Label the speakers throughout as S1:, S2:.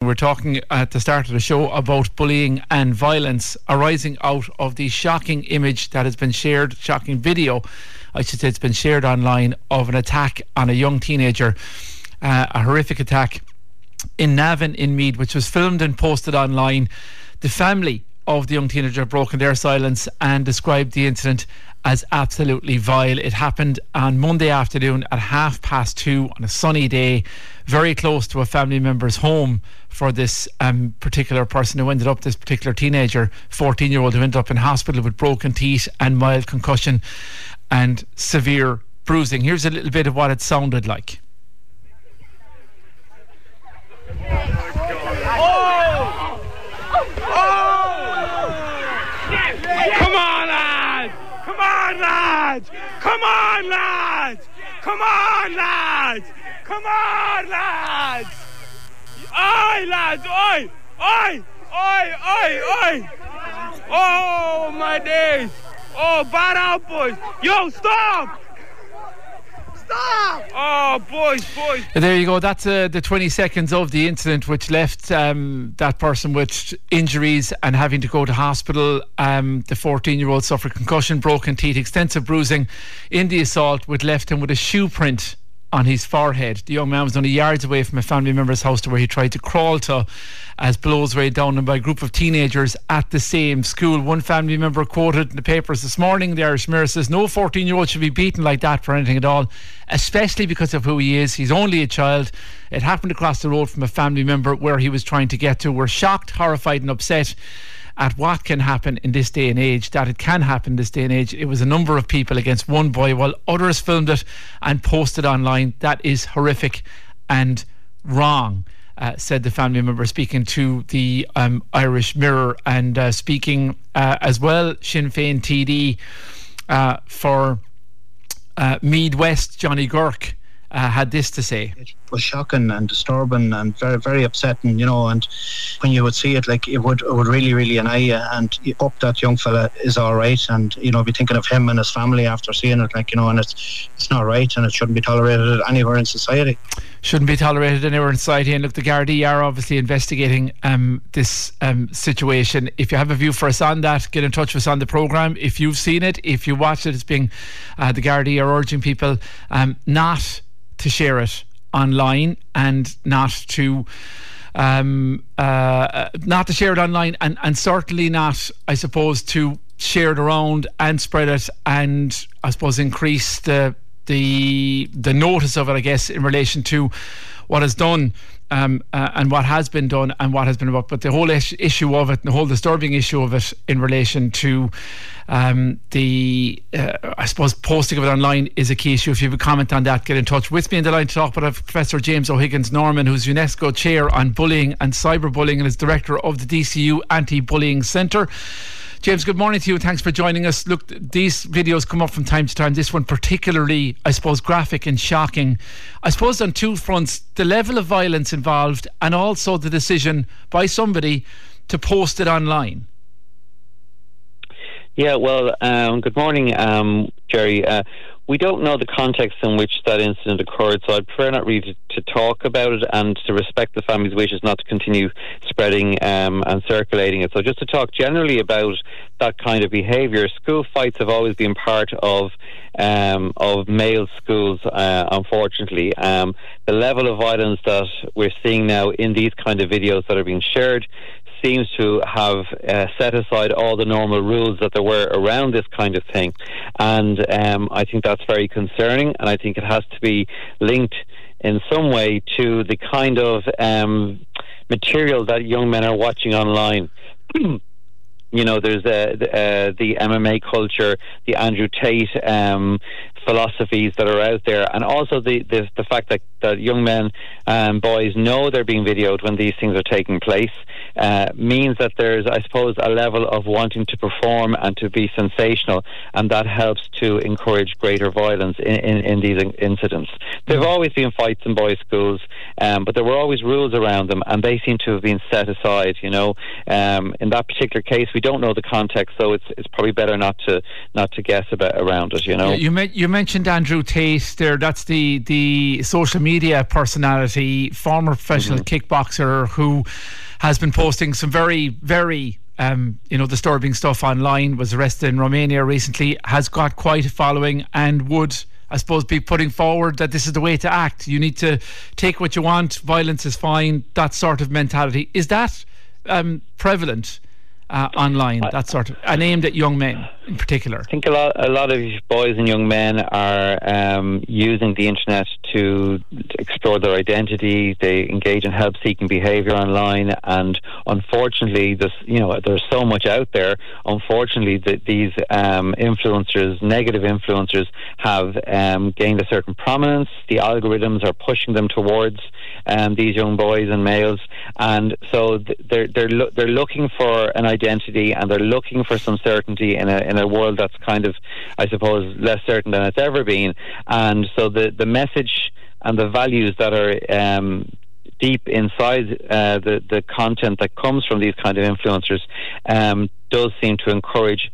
S1: we're talking at the start of the show about bullying and violence arising out of the shocking image that has been shared, shocking video, I should say, it's been shared online of an attack on a young teenager, a horrific attack in Navan in Meath, which was filmed and posted online. The family of the young teenager broken their silence and described the incident as absolutely vile. It happened on Monday afternoon at 2:30 on a sunny day, very close to a family member's home for this particular person who ended up, this particular teenager, 14-year-old, who ended up in hospital with broken teeth and mild concussion and severe bruising. Here's a little bit of what it sounded like.
S2: Come on, lads! Come on, lads! Come on, lads! Come on, lads! Come on, lads! Oi, lads! Oi! Oi! Oi! Oi! Oi! Oh, my days! Oh, bad out, boys! Yo, stop! Stop! Oh, boys.
S1: There you go. That's the 20 seconds of the incident, which left that person with injuries and having to go to hospital. The 14-year-old suffered concussion, broken teeth, extensive bruising in the assault, which left him with a shoe print on his forehead. The young man was only yards away from a family member's house to where he tried to crawl to as blows rained down him by a group of teenagers at the same school. One family member quoted in the papers this morning, the Irish Mirror, says no 14-year-old should be beaten like that for anything at all, especially because of who he is. He's only a child. It happened across the road from a family member where he was trying to get to. We're shocked, horrified and upset at what can happen in this day and age, that it can happen in this day and age. It was a number of people against one boy while others filmed it and posted online. That is horrific and wrong, said the family member, speaking to the Irish Mirror, and speaking as well, Sinn Féin TD for Meath West, Johnny Girk, had this to say.
S3: It was shocking and disturbing and very, very upsetting, you know, and when you would see it, like, it would really, really annoy you, and you hope that young fella is all right, and, you know, be thinking of him and his family after seeing it, like, you know, and it's not right, and it shouldn't be tolerated anywhere in society.
S1: Shouldn't be tolerated anywhere in society. And look, the Gardaí are obviously investigating this situation. If you have a view for us on that, get in touch with us on the programme. If you've seen it, if you watched it, it's being the Gardaí are urging people not to share it online, and not to share it online, and certainly not, I suppose, to share it around and spread it, and I suppose increase the notice of it, I guess, in relation to what is done and what has been done and what has been about. But the whole issue of it, the whole disturbing issue of it in relation to I suppose posting of it online is a key issue. If you have a comment on that, get in touch with me on the line to talk about it. Professor James O'Higgins Norman, who's UNESCO Chair on Bullying and Cyberbullying and is Director of the DCU Anti-Bullying Centre. James, good morning to you. Thanks for joining us. Look, these videos come up from time to time. This one particularly, I suppose, graphic and shocking. I suppose on two fronts, the level of violence involved and also the decision by somebody to post it online.
S4: Yeah, well, good morning, Jerry. We don't know the context in which that incident occurred, so I'd prefer not really to talk about it, and to respect the family's wishes not to continue spreading and circulating it. So just to talk generally about that kind of behaviour, school fights have always been part of male schools, unfortunately. The level of violence that we're seeing now in these kind of videos that are being shared seems to have set aside all the normal rules that there were around this kind of thing, and I think that's very concerning, and I think it has to be linked in some way to the kind of material that young men are watching online. You know, there's the MMA culture, the Andrew Tate philosophies that are out there, and also the fact that young men and boys know they're being videoed when these things are taking place, means that there's, I suppose, a level of wanting to perform and to be sensational, and that helps to encourage greater violence in these incidents. There have always been fights in boys' schools, but there were always rules around them, and they seem to have been set aside. You know, in that particular case, we don't know the context, so it's probably better not to guess around it. You know,
S1: you mentioned Andrew Tate there. That's the social media personality, former professional kickboxer who has been posting some very, very disturbing stuff online, was arrested in Romania recently, has got quite a following, and would, I suppose, be putting forward that this is the way to act. You need to take what you want, violence is fine, that sort of mentality. Is that prevalent online, that sort of, and aimed at young men in particular?
S4: I think a lot of boys and young men are using the internet to explore their identity. They engage in help-seeking behaviour online, and unfortunately, there's so much out there. Unfortunately, these influencers, negative influencers, have gained a certain prominence. The algorithms are pushing them towards these young boys and males, and so they're looking for an identity, and they're looking for some certainty in a world that's kind of, I suppose, less certain than it's ever been. And so the message and the values that are deep inside the content that comes from these kind of influencers does seem to encourage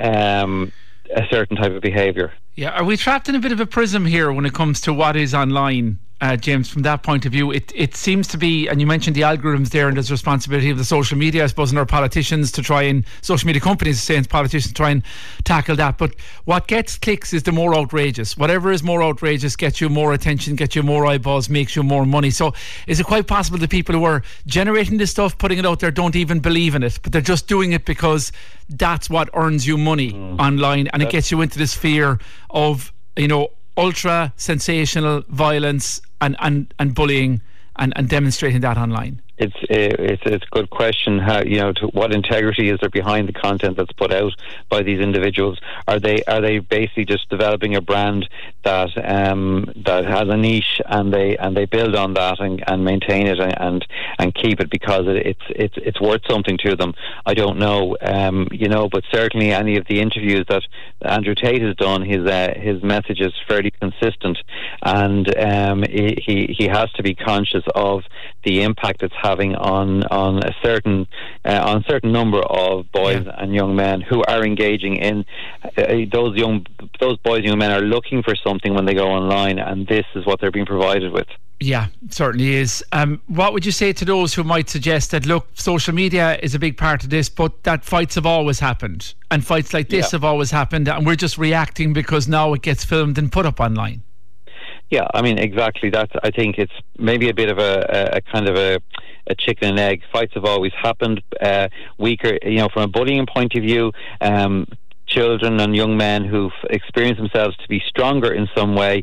S4: a certain type of behaviour.
S1: Yeah, are we trapped in a bit of a prism here when it comes to what is online? James, from that point of view, it seems to be, and you mentioned the algorithms there, and there's responsibility of the social media, I suppose, and our politicians to try, and social media companies saying politicians try and tackle that. But what gets clicks is the more outrageous. Whatever is more outrageous gets you more attention, gets you more eyeballs, makes you more money. So is it quite possible the people who are generating this stuff, putting it out there, don't even believe in it, but they're just doing it because that's what earns you money online, and it gets you into this fear of, ultra sensational violence and bullying and demonstrating that online?
S4: It's a good question. How, to what integrity is there behind the content that's put out by these individuals? Are they basically just developing a brand that has a niche, and they build on that and maintain it and keep it because it's worth something to them? I don't know, but certainly any of the interviews that Andrew Tate has done, his message is fairly consistent, and he has to be conscious of the impact it's having on a certain number of boys and young men who are engaging in those boys and young men are looking for something when they go online, and this is what they're being provided with.
S1: Yeah, certainly is. What would you say to those who might suggest that, look, social media is a big part of this, but that fights have always happened, and fights like this have always happened, and we're just reacting because now it gets filmed and put up online?
S4: Yeah, I mean, exactly. I think it's maybe a bit of a kind of a chicken and egg. Fights have always happened. Weaker, from a bullying point of view, children and young men who've experienced themselves to be stronger in some way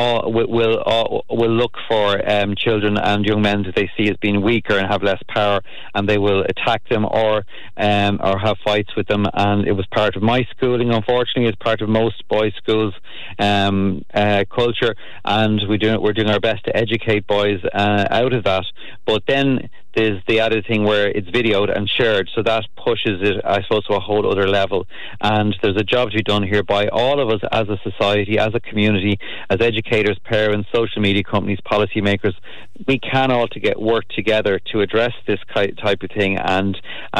S4: will look for children and young men that they see as being weaker and have less power, and they will attack them or have fights with them. And it was part of my schooling, unfortunately. It's part of most boys' schools culture, and we're doing our best to educate boys out of that. But then there's the added thing where it's videoed and shared, so that pushes it, I suppose, to a whole other level. And there's a job to be done here by all of us as a society, as a community, as educators, parents, social media companies, policymakers. We can all work together to address this type of thing and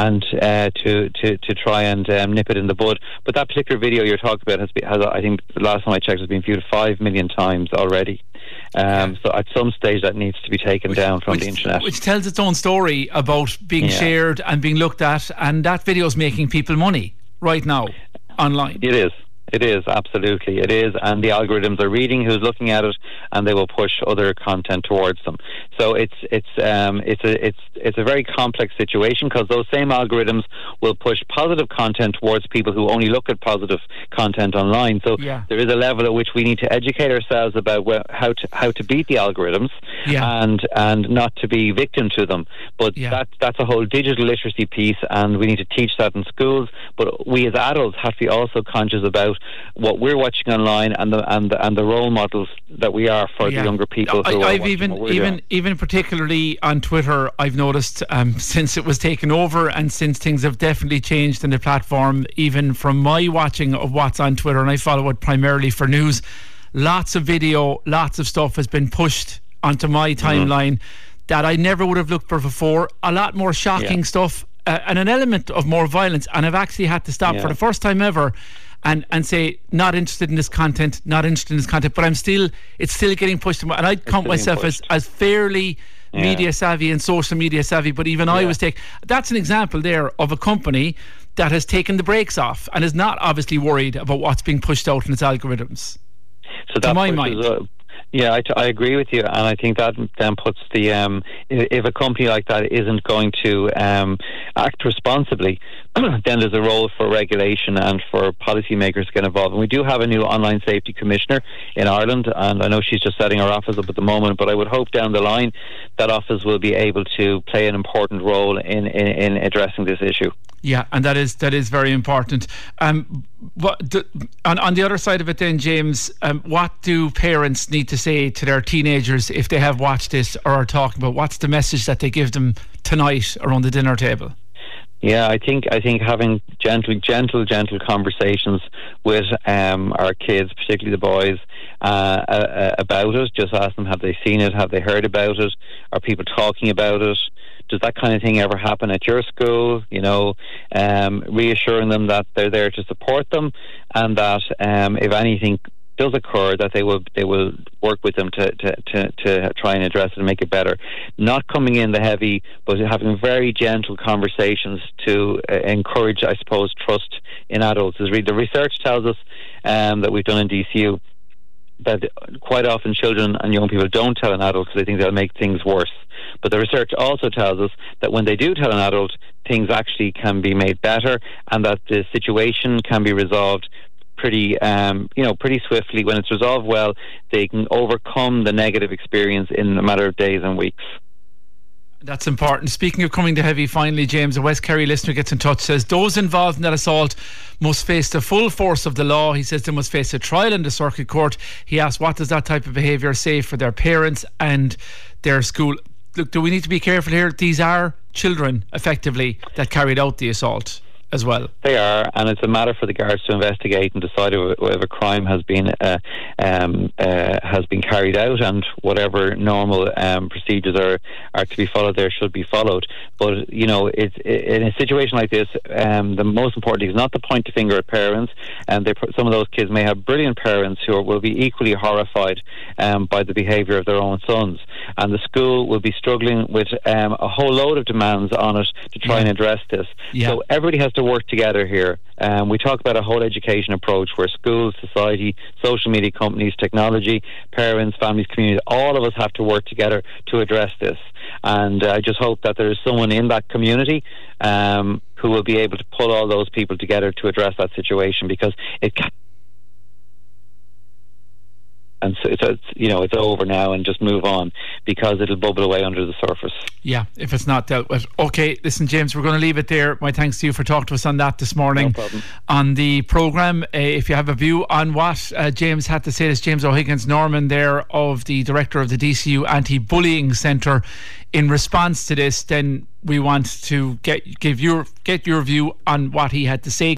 S4: to try and nip it in the bud. But that particular video you're talking about has I think the last time I checked, has been viewed 5 million times already. So at some stage that needs to be taken down from the internet. Which
S1: tells its own story about being shared and being looked at, and that video is making people money right now online.
S4: It is, absolutely. It is, and the algorithms are reading who's looking at it, and they will push other content towards them. So it's a very complex situation, because those same algorithms will push positive content towards people who only look at positive content online. So there is a level at which we need to educate ourselves about how to beat the algorithms and not to be victim to them. But that's a whole digital literacy piece, and we need to teach that in schools. But we as adults have to be also conscious about what we're watching online and the role models that we are for the younger people.
S1: I've even particularly on Twitter, I've noticed since it was taken over and since things have definitely changed in the platform, even from my watching of what's on Twitter, and I follow it primarily for news, lots of video, lots of stuff has been pushed onto my timeline that I never would have looked for before. A lot more shocking stuff and an element of more violence, and I've actually had to stop for the first time ever and say not interested in this content, but it's still getting pushed. And I'd count myself as fairly media savvy and social media savvy, but even I was that's an example there of a company that has taken the brakes off and is not obviously worried about what's being pushed out in its algorithms.
S4: So to my mind. I agree with you, and I think that then puts the if a company like that isn't going to act responsibly, then there's a role for regulation and for policymakers to get involved. And we do have a new online safety commissioner in Ireland, and I know she's just setting her office up at the moment, but I would hope down the line that office will be able to play an important role in addressing this issue.
S1: Yeah, and that is very important. On the other side of it then, James, what do parents need to say to their teenagers if they have watched this or are talking about? What's the message that they give them tonight around the dinner table?
S4: Yeah, I think having gentle conversations with our kids, particularly the boys, about it. Just ask them, have they seen it? Have they heard about it? Are people talking about it? Does that kind of thing ever happen at your school? Reassuring them that they're there to support them, and that if anything does occur, that they will work with them to try and address it and make it better. Not coming in the heavy, but having very gentle conversations to encourage, I suppose, trust in adults. The research tells us that we've done in DCU that quite often children and young people don't tell an adult because they think they'll make things worse. But the research also tells us that when they do tell an adult, things actually can be made better, and that the situation can be resolved pretty swiftly. When it's resolved well, they can overcome the negative experience in a matter of days and weeks.
S1: That's important. Speaking of coming to heavy, finally, James, a West Kerry listener gets in touch, says those involved in that assault must face the full force of the law. He says they must face a trial in the circuit court. He asks, what does that type of behaviour say for their parents and their school? Look, do we need to be careful here? These are children, effectively, that carried out the assault as well.
S4: They are, and it's a matter for the guards to investigate and decide if a crime has been carried out, and whatever normal procedures are to be followed there should be followed. But it's in a situation like this, the most important thing is not to point the finger at parents. And some of those kids may have brilliant parents who will be equally horrified by the behaviour of their own sons, and the school will be struggling with a whole load of demands on it to try and address this. So everybody has to work together here. We talk about a whole education approach where schools, society, social media companies, technology, parents, families, communities, all of us have to work together to address this. And I just hope that there is someone in that community who will be able to pull all those people together to address that situation, because it can. And so it's over now, and just move on, because it'll bubble away under the surface. Yeah,
S1: if it's not dealt with. Okay, listen, James, we're going to leave it there. My thanks to you for talking to us on that this morning.
S4: No problem.
S1: On the programme, if you have a view on what James had to say, this James O'Higgins Norman there, of the director of the DCU Anti-Bullying Centre, in response to this, then we want to get your view on what he had to say.